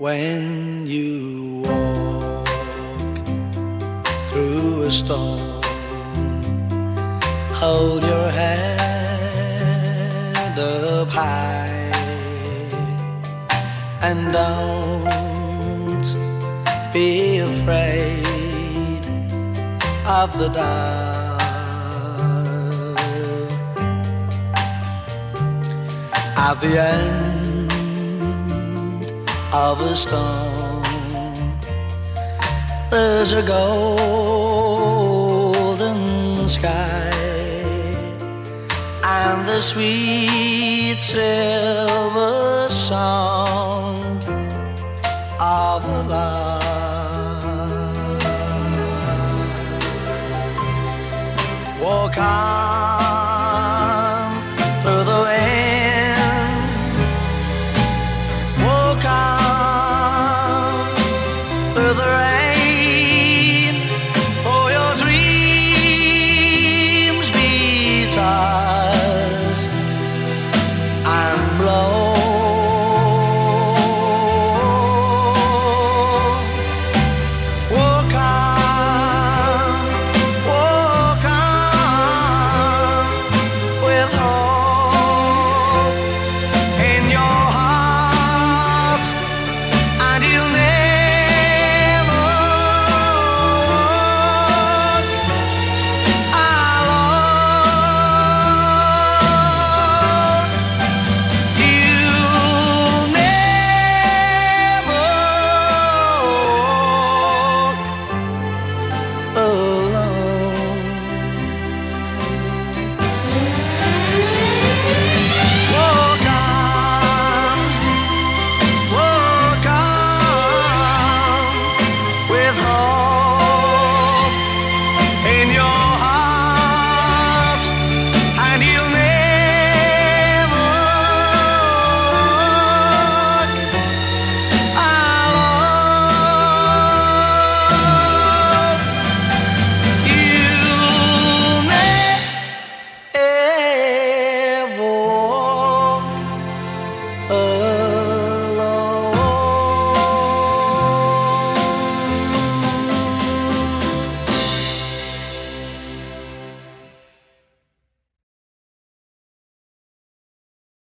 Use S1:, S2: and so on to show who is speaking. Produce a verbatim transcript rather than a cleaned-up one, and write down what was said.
S1: When you walk through a storm, hold your head up high and don't be afraid of the dark. At the end of a storm, there's a golden sky and the sweet silver song of love. Walk on